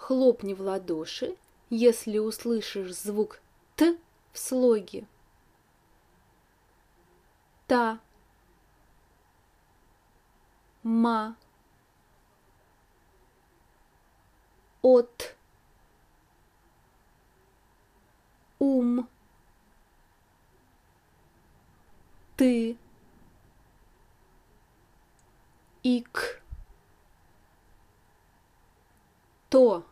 Хлопни в ладоши, если услышишь звук «т» в слоге. Та, ма, от, ты, ик, то.